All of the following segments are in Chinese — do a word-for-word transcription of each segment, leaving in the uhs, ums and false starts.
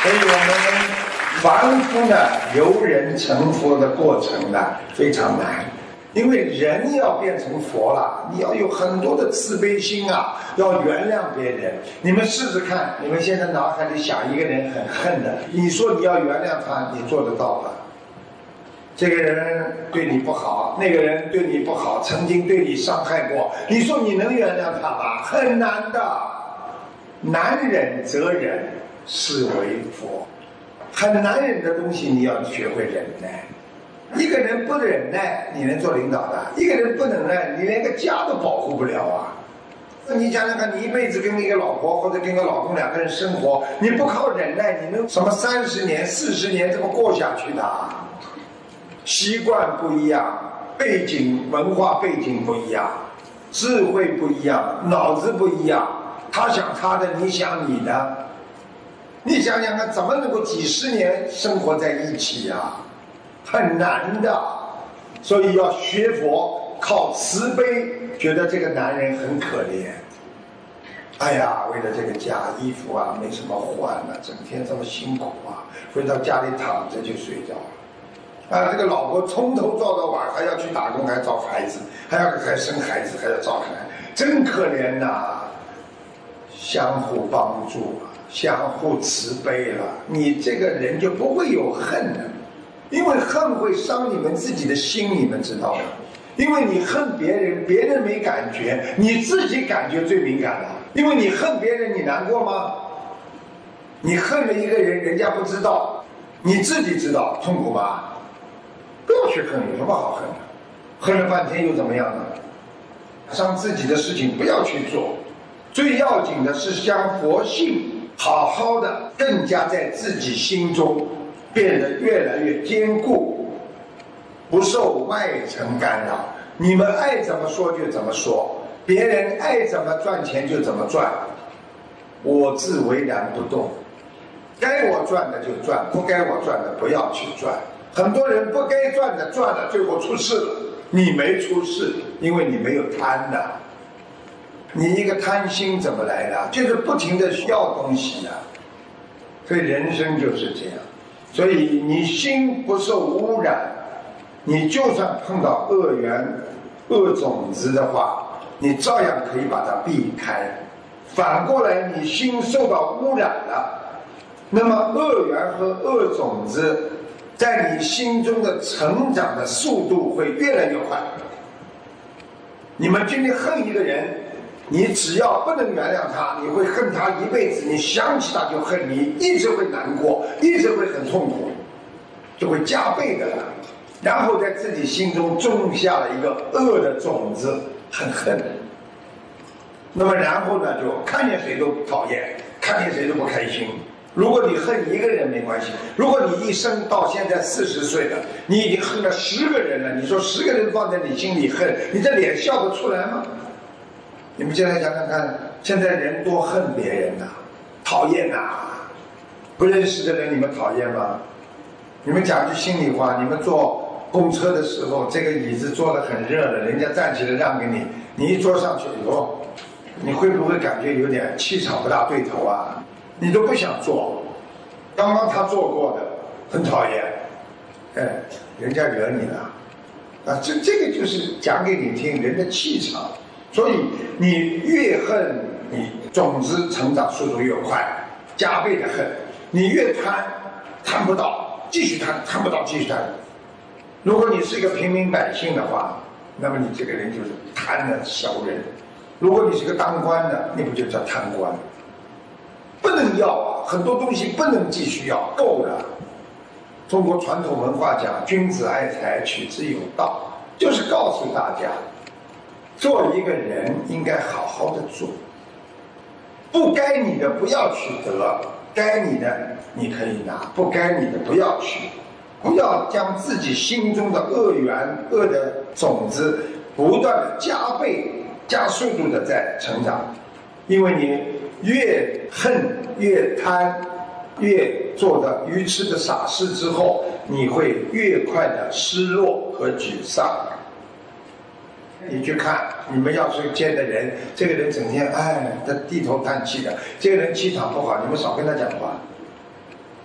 所以我们凡夫呢，由人成佛的过程呢非常难，因为人要变成佛了，你要有很多的慈悲心啊，要原谅别人。你们试试看，你们现在脑海里想一个人很恨的，你说你要原谅他，你做得到吗？这个人对你不好，那个人对你不好，曾经对你伤害过，你说你能原谅他吗？很难的。难忍则忍，是为佛。很难忍的东西，你要学会忍耐。一个人不忍耐，你能做领导的；一个人不忍耐，你连个家都保护不了啊！你想想看，你一辈子跟一个老婆或者跟个老公两个人生活，你不靠忍耐，你能什么三十年、四十年这么过下去的？习惯不一样，背景、文化背景不一样，智慧不一样，脑子不一样。他想他的，你想你的。你想想看，怎么能够几十年生活在一起呀、啊？很难的。所以要学佛，靠慈悲，觉得这个男人很可怜。哎呀，为了这个家，衣服啊没什么换了，整天这么辛苦啊，回到家里躺着就睡着了。啊，这个老婆从头照到晚，还要去打工，还照孩子，还要还生孩子，还要照孩子，真可怜呐、啊！相互帮助，相互慈悲了，你这个人就不会有恨了。因为恨会伤你们自己的心，你们知道吗？因为你恨别人，别人没感觉，你自己感觉最敏感了。因为你恨别人，你难过吗？你恨了一个人，人家不知道，你自己知道，痛苦吗？不要去恨，有什么好恨的？恨了半天又怎么样呢？伤自己的事情不要去做，最要紧的是将佛性好好的更加在自己心中变得越来越坚固，不受外层干扰。你们爱怎么说就怎么说，别人爱怎么赚钱就怎么赚，我自为然不动。该我赚的就赚，不该我赚的不要去赚。很多人不该赚的赚了，最后出事了。你没出事，因为你没有贪的。你一个贪心怎么来的？就是不停的要东西啊。所以人生就是这样。所以你心不受污染，你就算碰到恶缘、恶种子的话，你照样可以把它避开。反过来，你心受到污染了，那么恶缘和恶种子在你心中的成长的速度会越来越快。你们今天恨一个人，你只要不能原谅他，你会恨他一辈子，你想起他就恨你，一直会难过，一直会很痛苦，就会加倍的了。然后在自己心中种下了一个恶的种子，很恨。那么然后呢，就看见谁都讨厌，看见谁都不开心。如果你恨一个人没关系，如果你一生到现在四十岁了，你已经恨了十个人了，你说十个人放在你心里恨，你这脸笑得出来吗？你们现在想想看，现在人多恨别人呐、啊，讨厌呐、啊，不认识的人你们讨厌吗？你们讲句心里话，你们坐公车的时候，这个椅子坐得很热了，人家站起来让给你，你一坐上去以后，你会不会感觉有点气场不大对头啊？你都不想坐，刚刚他做过的很讨厌，哎，人家惹你了，啊，这这个就是讲给你听人的气场。所以你越恨，你种子成长速度越快，加倍的恨。你越贪，贪不到，继续贪，贪不到，继续贪。如果你是一个平民百姓的话，那么你这个人就是贪的小人。如果你是个当官的，你不就叫贪官？不能要啊，很多东西不能继续要，够了。中国传统文化讲君子爱财，取之有道，就是告诉大家，做一个人应该好好的做，不该你的不要去得，该你的你可以拿，不该你的不要去，不要将自己心中的恶缘、恶的种子不断的加倍、加速度的在成长，因为你越恨、越贪、越做的愚痴的傻事之后，你会越快的失落和沮丧。你去看，你们要是见的人，这个人整天哎，他低头叹气的，这个人气场不好，你们少跟他讲话。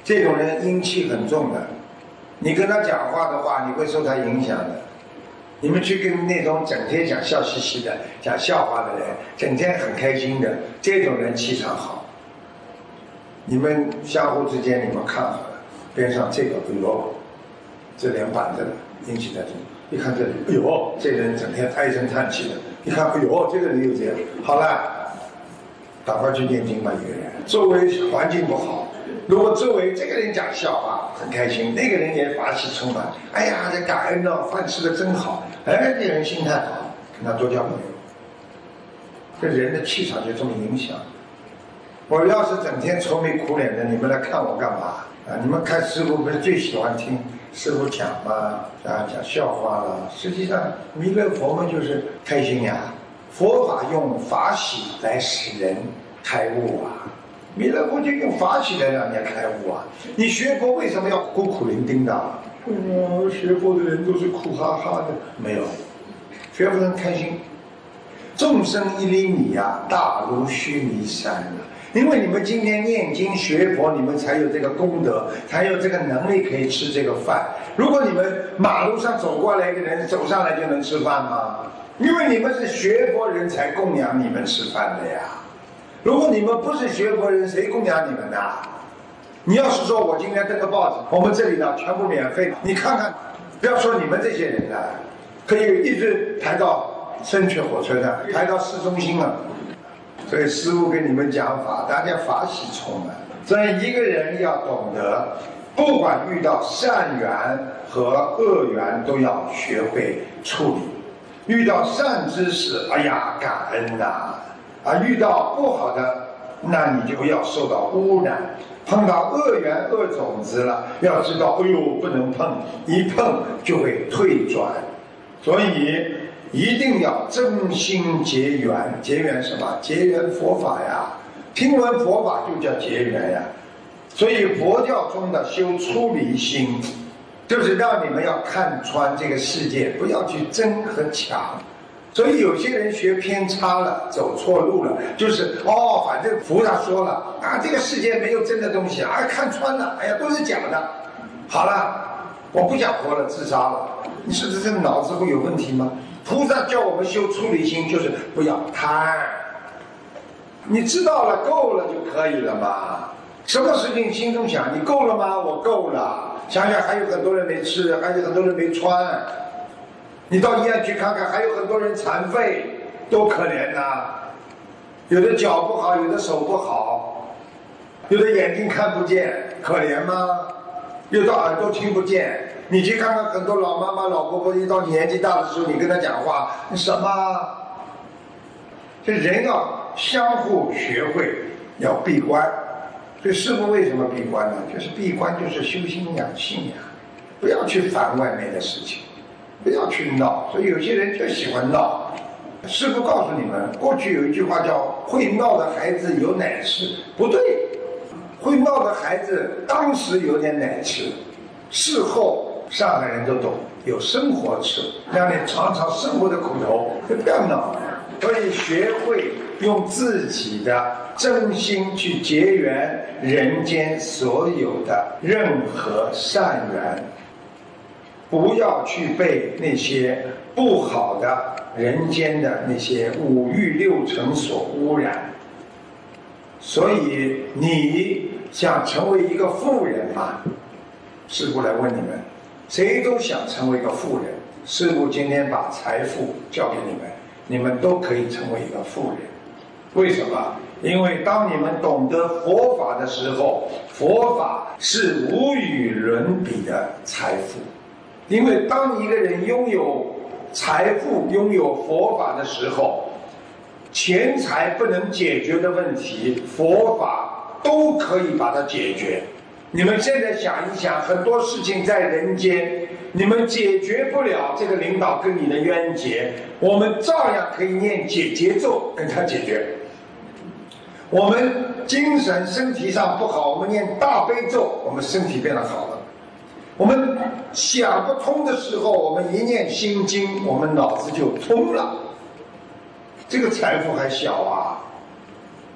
这种人阴气很重的，你跟他讲话的话，你会受他影响的。你们去跟那种整天讲笑嘻嘻的、讲笑话的人，整天很开心的，这种人气场好。你们相互之间，你们看好了，边上这个，哎呦，这脸板着的，阴气在这里。一看这里，哎呦，这人整天唉声叹气的。一看，哎呦，这个人又这样。好了，赶快去念经吧，一个人。周围环境不好，如果周围这个人讲笑话很开心，那个人也法喜充满，哎呀，这感恩哦，饭吃的真好，哎，这人心态好，跟他多交朋友。这人的气场就这么影响。我要是整天愁眉苦脸的，你们来看我干嘛啊？你们看师父不是最喜欢听师父讲吗？啊，讲笑话了。实际上，弥勒佛们就是开心呀。佛法用法喜来使人开悟啊，弥勒佛就用法喜来让人家开悟啊。你学佛为什么要孤苦伶仃的？嗯，学佛的人都是苦哈哈的，没有，学佛人开心。众生一粒米啊，大如须弥山啊。因为你们今天念经学佛，你们才有这个功德，才有这个能力可以吃这个饭。如果你们马路上走过来一个人走上来就能吃饭吗？因为你们是学佛人才供养你们吃饭的呀。如果你们不是学佛人，谁供养你们呢？你要是说我今天登个报纸，我们这里呢全部免费，你看看，不要说你们这些人了，可以一直抬到深泉火车站，抬到市中心了。所以师父跟你们讲法，大家法喜充满。所以一个人要懂得，不管遇到善缘和恶缘，都要学会处理。遇到善知识，哎呀，感恩呐、啊！啊，遇到不好的，那你就不要受到污染。碰到恶缘恶种子了，要知道，哎呦，不能碰，一碰就会退转。所以一定要真心结缘，结缘什么？结缘佛法呀！听闻佛法就叫结缘呀。所以佛教中的修出离心，就是让你们要看穿这个世界，不要去争和抢。所以有些人学偏差了，走错路了，就是哦，反正菩萨说了啊，这个世界没有真的东西啊，看穿了，哎呀，都是假的。好了，我不想活了，自杀了。你是不是这个脑子会有问题吗？菩萨叫我们修出离心，就是不要贪。你知道了，够了就可以了嘛。什么事情心中想，你够了吗？我够了。想想还有很多人没吃，还有很多人没穿。你到医院去看看，还有很多人残废，多可怜呐、啊！有的脚不好，有的手不好，有的眼睛看不见，可怜吗？有的耳朵听不见。你去看看很多老妈妈、老婆婆，一到年纪大的时候，你跟她讲话，什么？这人要相互学会，要闭关。所以师父为什么闭关呢？就是闭关，就是修心养性呀，不要去烦外面的事情。不要去闹，所以有些人就喜欢闹。师父告诉你们，过去有一句话叫“会闹的孩子有奶吃”，不对，会闹的孩子当时有点奶吃，事后上海人都懂，有生活吃，让你尝尝生活的苦头，不要闹。所以学会用自己的真心去结缘人间所有的任何善缘。不要去被那些不好的人间的那些五欲六尘所污染。所以你想成为一个富人吗？师父来问你们，谁都想成为一个富人。师父今天把财富交给你们，你们都可以成为一个富人。为什么？因为当你们懂得佛法的时候，佛法是无与伦比的财富。因为当一个人拥有财富、拥有佛法的时候，钱财不能解决的问题，佛法都可以把它解决。你们现在想一想，很多事情在人间，你们解决不了这个领导跟你的冤结，我们照样可以念解结咒跟他解决。我们精神身体上不好，我们念大悲咒，我们身体变得好了。我们想不通的时候，我们一念心经，我们脑子就通了。这个财富还小啊，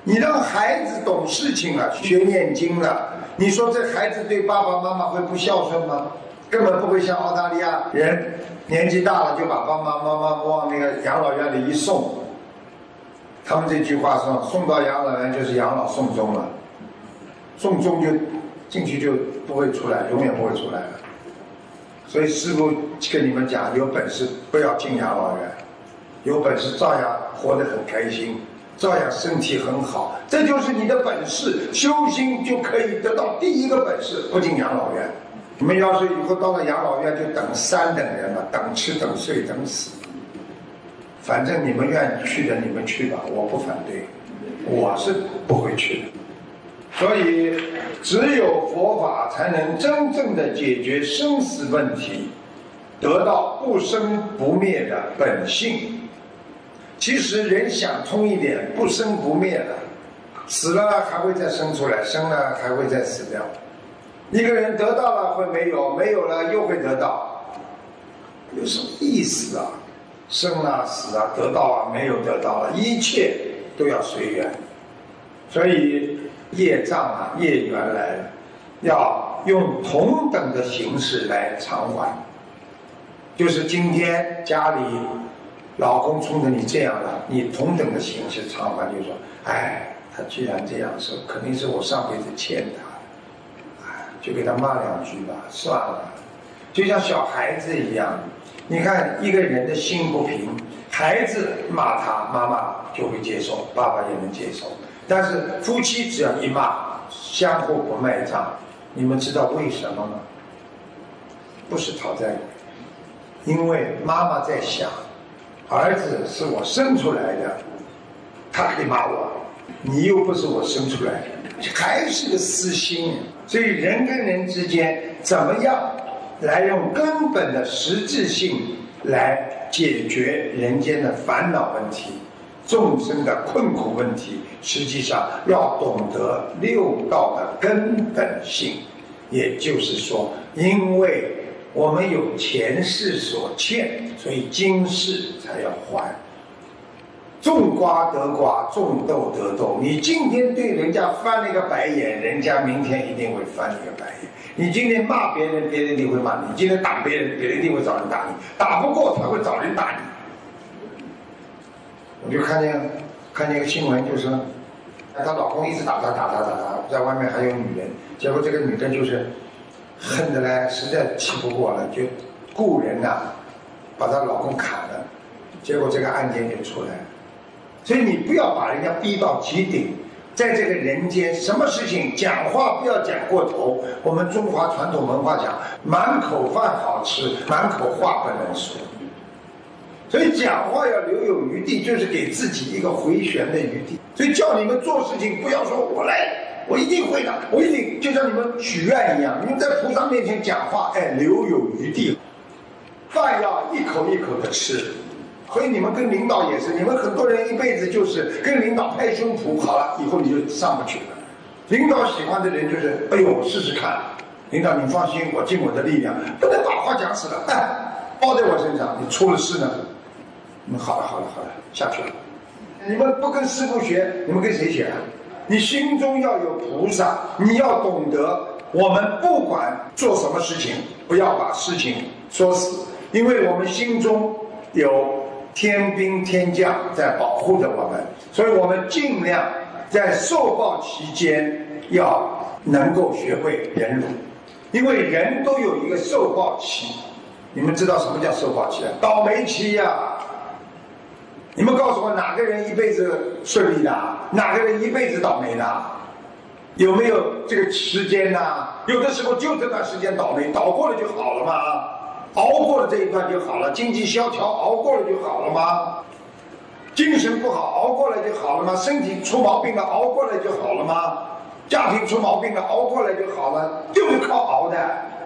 你让孩子懂事情了，学念经了，你说这孩子对爸爸妈妈会不孝顺吗？根本不会像澳大利亚人年纪大了就把爸爸妈妈往那个养老院里一送，他们这句话说送到养老院就是养老送终了，送终就进去就不会出来，永远不会出来了。所以师父跟你们讲，有本事不要进养老院，有本事照样活得很开心，照样身体很好，这就是你的本事。修心就可以得到第一个本事，不进养老院。你们要是以后到了养老院，就等三等人了，等吃等睡等死。反正你们愿意去的，你们去吧，我不反对，我是不会去的。所以，只有佛法才能真正的解决生死问题，得到不生不灭的本性。其实人想通一点，不生不灭的，死了还会再生出来，生了还会再死掉。一个人得到了会没有，没有了又会得到，有什么意思啊？生啊死啊，得到啊没有得到了，一切都要随缘。所以业障啊业缘来了，要用同等的形式来偿还。就是今天家里老公冲着你这样了，你同等的形式偿还，就是说，哎，他既然这样说，肯定是我上辈子欠他，哎，就给他骂两句吧，算了。就像小孩子一样，你看一个人的心不平，孩子骂他，妈妈就会接受，爸爸也能接受。但是夫妻只要一骂，相互不卖账，你们知道为什么吗？不是讨债，因为妈妈在想，儿子是我生出来的，他可以骂我，你又不是我生出来的，还是个私心。所以人跟人之间怎么样来用根本的实质性来解决人间的烦恼问题，众生的困苦问题，实际上要懂得六道的根本性。也就是说，因为我们有前世所欠，所以今世才要还。种瓜得瓜，种豆得豆。你今天对人家翻了一个白眼，人家明天一定会翻一个白眼。你今天骂别人，别人一定会骂你；今天打别人，别人一定会找人打你。打不过，他会找人打你。我就看见看见一个新闻，就是她老公一直打她打她打她，在外面还有女人，结果这个女人就是恨得来实在气不过了，就雇人呐、啊、把她老公砍了，结果这个案件就出来了。所以你不要把人家逼到极顶，在这个人间，什么事情讲话不要讲过头。我们中华传统文化讲，满口饭好吃，满口话不能说。所以讲话要留有余地，就是给自己一个回旋的余地。所以叫你们做事情不要说我来，我一定会的，我一定，就像你们许愿一样，你们在菩萨面前讲话，哎，留有余地。饭要一口一口的吃。所以你们跟领导也是，你们很多人一辈子就是跟领导拍胸脯，好了，以后你就上不去了。领导喜欢的人就是，哎呦，试试看，领导你放心，我尽我的力量，不能把话讲死了，哎，包在我身上，你出了事呢，你们好了好了好了，下去了。你们不跟师父学，你们跟谁学啊？你心中要有菩萨，你要懂得，我们不管做什么事情，不要把事情说死，因为我们心中有天兵天将在保护着我们，所以我们尽量在受报期间要能够学会忍辱，因为人都有一个受报期。你们知道什么叫受报期啊？倒霉期呀、啊！你们告诉我，哪个人一辈子顺利的？哪个人一辈子倒霉的？有没有这个时间呢、啊？有的时候就这段时间倒霉，倒过了就好了嘛。熬过了这一段就好了，经济萧条熬过了就好了吗？精神不好熬过来就好了吗？身体出毛病了熬过来就好了吗？家庭出毛病了熬过来就好了，就是靠熬的。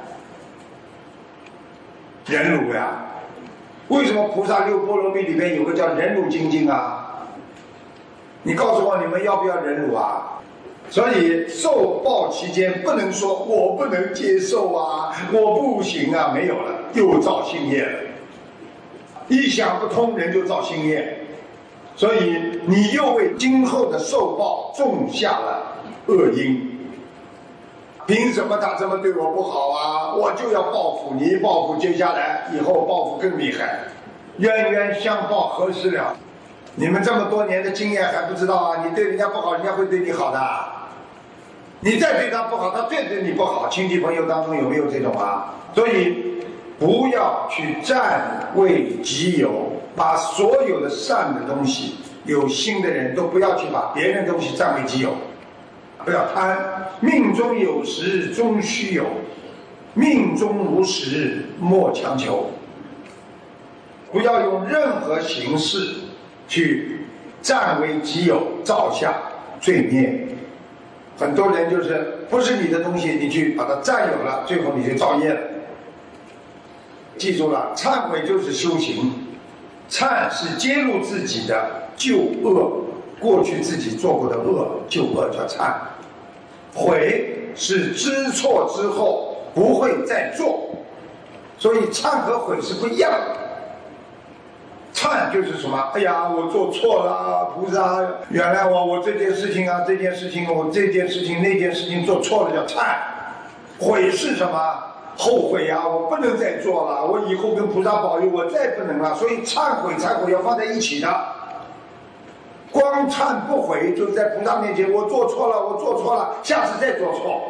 忍辱呀，为什么菩萨六波罗蜜里面有个叫忍辱精进啊？你告诉我你们要不要忍辱啊？所以受报期间不能说我不能接受啊，我不行啊，没有了，又造新业了。一想不通人就造新业， 所以你又为今后的受报种下了恶因。凭什么他这么对我不好啊？我就要报复你，报复接下来以后报复更厉害，冤冤相报何时了？你们这么多年的经验还不知道啊？你对人家不好，人家会对你好的。你再对他不好，他再对你不好。亲戚朋友当中有没有这种啊？所以不要去占为己有，把所有的善的东西，有心的人都不要去把别人的东西占为己有。不要贪，命中有时终须有，命中无时莫强求。不要用任何形式去占为己有，造下罪孽。很多人就是不是你的东西，你去把它占有了，最后你就造业了。记住了，忏悔就是修行，忏是揭露自己的旧恶，过去自己做过的恶，旧恶叫忏。悔是知错之后不会再做，所以忏和悔是不一样的。忏就是什么？哎呀，我做错了，菩萨原谅我，我这件事情啊，这件事情，我这件事情那件事情做错了叫忏。悔是什么？后悔啊，我不能再做了，我以后跟菩萨保佑，我再不能了。所以忏悔、忏悔要放在一起的。光忏不悔，就在菩萨面前，我做错了，我做错了，下次再做错。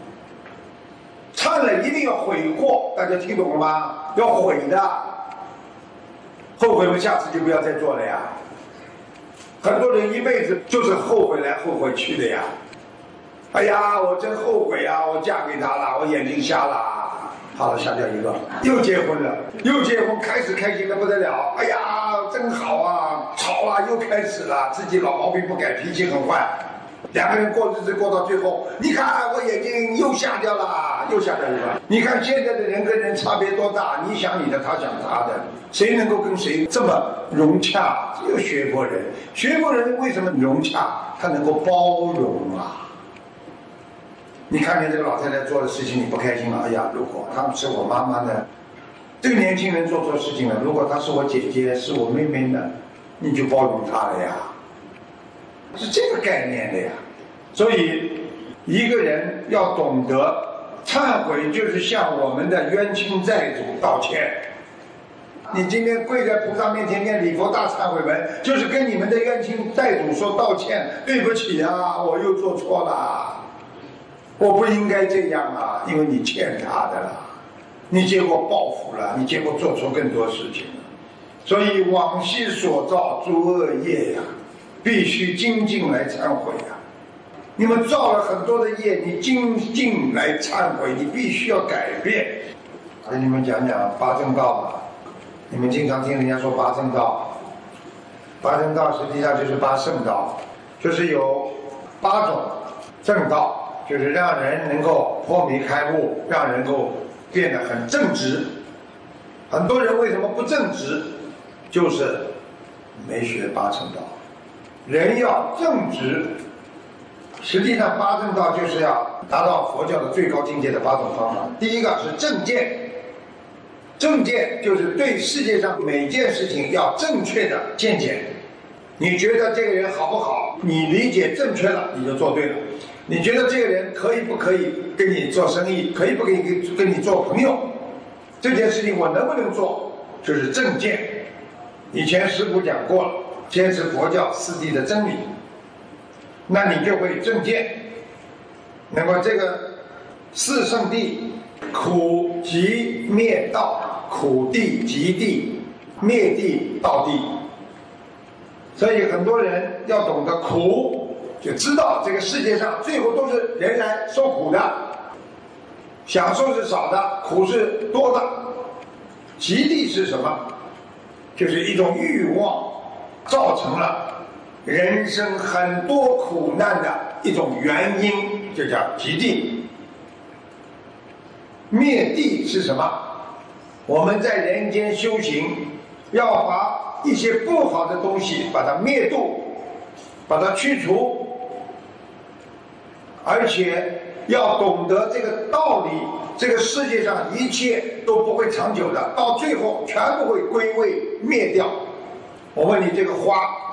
忏了一定要悔过，大家听懂了吗？要悔的，后悔了下次就不要再做了呀。很多人一辈子就是后悔来后悔去的呀。哎呀，我真后悔啊！我嫁给他了，我眼睛瞎了。好了，下掉一个，又结婚了，又结婚，开始开心的不得了。哎呀，真好啊！吵了，又开始了，自己老毛病不改，脾气很坏。两个人过日子过到最后，你看我眼睛又瞎掉了，又瞎掉一个。你看现在的人跟人差别多大？你想你的，他想他的，谁能够跟谁这么融洽？只有学佛人。学佛人为什么融洽？他能够包容啊。你看见这个老太太做的事情，你不开心了？哎呀，如果她是我妈妈呢？这个年轻人做错事情了，如果她是我姐姐，是我妹妹呢，你就包容她了呀，是这个概念的呀。所以一个人要懂得忏悔，就是向我们的冤亲债主道歉。你今天跪在菩萨面前念礼佛大忏悔文，就是跟你们的冤亲债主说道歉，对不起啊，我又做错了。我不应该这样啊，因为你欠他的了，你结果报复了，你结果做出更多事情了。所以往昔所造诸恶业呀，必须精进来忏悔呀。你们造了很多的业，你精进来忏悔，你必须要改变。跟你们讲讲八正道吧，你们经常听人家说八正道，八正道实际上就是八圣道，就是有八种正道。就是让人能够破迷开悟，让人能够变得很正直。很多人为什么不正直？就是没学八正道。人要正直，实际上八正道就是要达到佛教的最高境界的八种方法。第一个是正见，正见就是对世界上每件事情要正确的见解。你觉得这个人好不好？你理解正确了，你就做对了。你觉得这个人可以不可以跟你做生意，可以不可以跟跟你做朋友？这件事情我能不能做，就是正见。以前师父讲过了，坚持佛教四谛的真理，那你就会正见。那么这个四圣谛，苦集灭道，苦谛集谛，灭谛道谛。所以很多人要懂得苦。就知道这个世界上最后都是人来受苦的，享受是少的，苦是多的。集谛是什么？就是一种欲望造成了人生很多苦难的一种原因，就叫集谛。灭谛是什么？我们在人间修行，要把一些不好的东西把它灭度，把它去除。而且要懂得这个道理，这个世界上一切都不会长久的，到最后全部会归位灭掉。我问你，这个花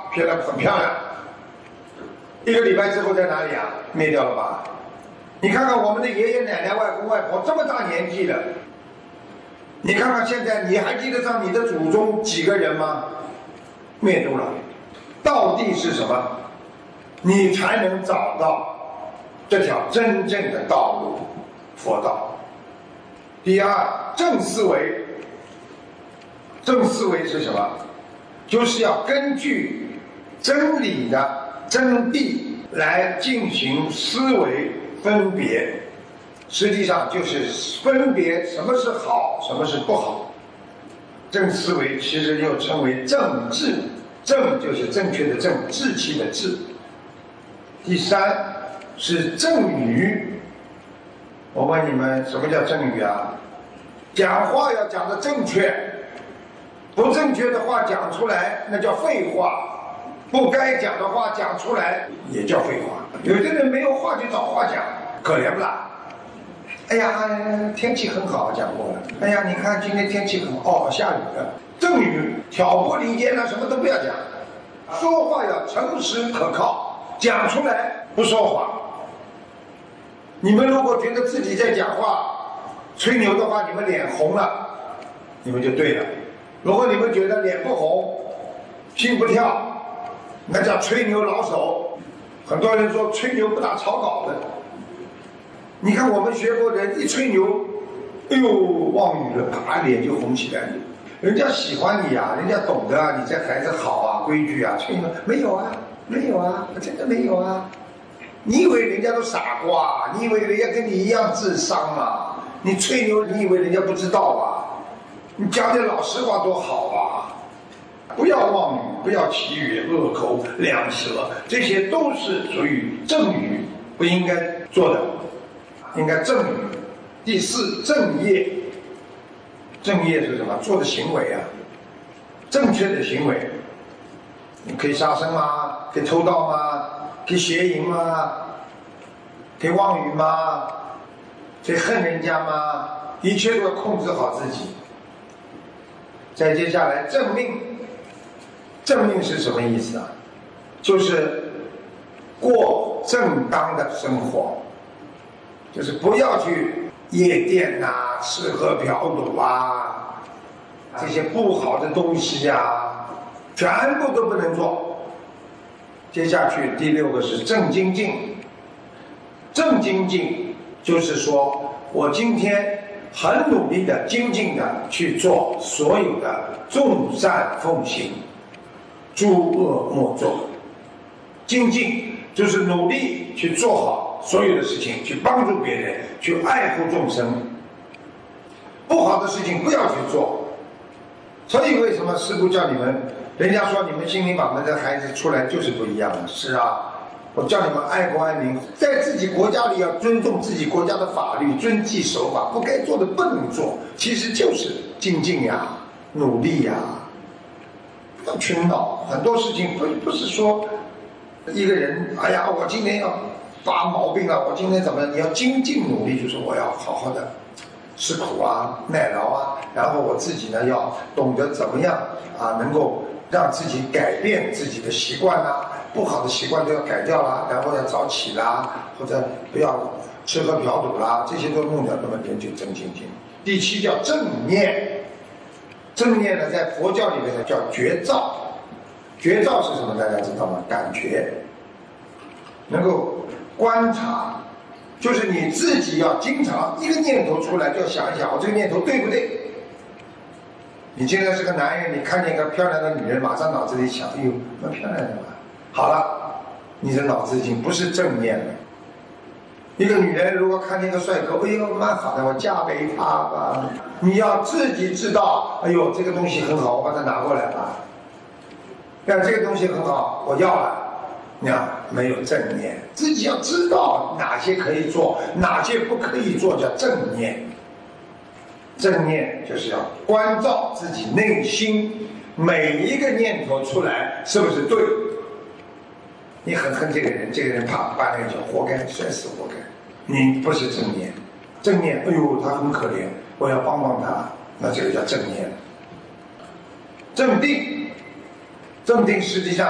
变得很漂亮。一个礼拜之后在哪里啊？灭掉了吧？你看看我们的爷爷奶奶、外公外婆这么大年纪了，你看看现在，你还记得上你的祖宗几个人吗？灭度了。道地是什么？你才能找到这条真正的道路，佛道。第二，正思维。正思维是什么？就是要根据真理的真谛来进行思维分别，实际上就是分别什么是好，什么是不好。正思维其实又称为正智，正就是正确的正，志气的志。第三是正语。我问你们，什么叫正语啊？讲话要讲的正确，不正确的话讲出来那叫废话，不该讲的话讲出来也叫废话。有的人没有话就找话讲，可怜不啦？哎呀，天气很好，讲过了。哎呀，你看今天天气很好，哦，下雨了。正语，挑拨离间了，什么都不要讲。说话要诚实可靠，讲出来不说谎。你们如果觉得自己在讲话吹牛的话，你们脸红了，你们就对了。如果你们觉得脸不红，心不跳，那叫吹牛老手。很多人说吹牛不打草稿的。你看我们学过的人一吹牛，哎呦妄语了，啪脸就红起来了。人家喜欢你啊，人家懂得啊，你这孩子好啊，规矩啊，吹牛没有啊，没有啊，真的没有啊。你以为人家都傻瓜？你以为人家跟你一样智商吗？你吹牛，你以为人家不知道啊？你讲点老实话多好啊！不要妄语，不要绮语、恶口、两舌，这些都是属于正语，不应该做的，应该正语。第四，正业。正业是什么？做的行为啊，正确的行为。你可以杀生吗？可以偷盗吗？可以邪淫吗？可以妄语吗？可以恨人家吗？一切都要控制好自己。再接下来正命。正命是什么意思啊？就是过正当的生活，就是不要去夜店啊、吃喝嫖赌啊，这些不好的东西呀、啊，全部都不能做。接下去第六个是正精进。正精进就是说我今天很努力的精进的去做所有的众善奉行，诸恶莫作。精进就是努力去做好所有的事情，去帮助别人，去爱护众生。不好的事情不要去做。所以为什么师父叫你们，人家说你们心灵法门的孩子出来就是不一样的。是啊，我叫你们爱国爱民，在自己国家里要尊重自己国家的法律，遵纪守法，不该做的不能做，其实就是精进呀，努力呀。不要去闹，很多事情不不是说一个人，哎呀，我今天要发毛病了，我今天怎么样？你要精进努力，就是我要好好的吃苦啊，耐劳啊，然后我自己呢要懂得怎么样啊，能够让自己改变自己的习惯啦，不好的习惯都要改掉啦，然后要早起啦，或者不要吃喝嫖赌啦，这些都弄掉，那么人就正精进。第七叫正念。正念呢，在佛教里面呢叫觉照。觉照是什么？大家知道吗？感觉，能够观察，就是你自己要经常一个念头出来就要想一想，我这个念头对不对？你现在是个男人，你看见一个漂亮的女人，马上脑子里想，哎呦，蛮漂亮的嘛。好了，你的脑子已经不是正念了。一个女人如果看见一个帅哥，哎呦，蛮好的，我嫁给他吧。你要自己知道，哎呦，这个东西很好，我把它拿过来吧。但这个东西很好，我要了。你看，没有正念，自己要知道哪些可以做，哪些不可以做，叫正念。正念就是要关照自己内心每一个念头出来是不是对。你很恨这个人，这个人啪把那个叫活该，摔死活该。你不是正念，正念，哎呦，他很可怜，我要帮帮他，那这个叫正念。正定，正定实际上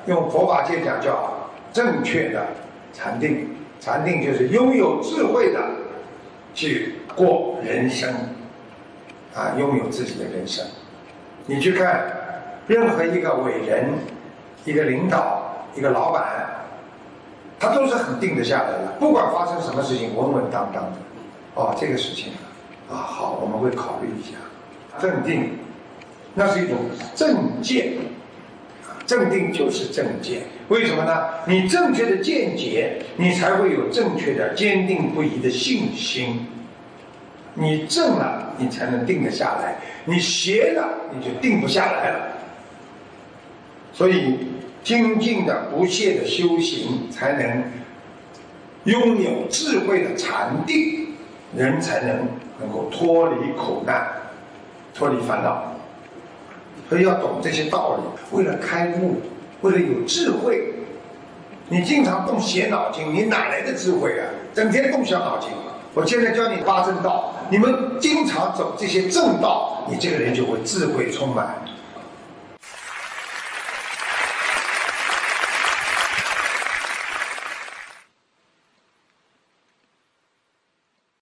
用佛法界讲叫正确的禅定。禅定就是拥有智慧的去过人生，啊，拥有自己的人生。你去看任何一个伟人、一个领导、一个老板，他都是很定得下来的，不管发生什么事情，稳稳当当的。哦，这个事情啊，好，我们会考虑一下。正定，那是一种正见。正定就是正见，为什么呢？你正确的见解，你才会有正确的坚定不移的信心。你正了，你才能定得下来；你邪了，你就定不下来了。所以，精进的、不懈的修行，才能拥有智慧的禅定，人才能能够脱离苦难，脱离烦恼。所以要懂这些道理，为了开悟，为了有智慧。你经常动邪脑筋，你哪来的智慧啊？整天动小脑筋。我现在教你八正道，你们经常走这些正道，你这个人就会智慧充满。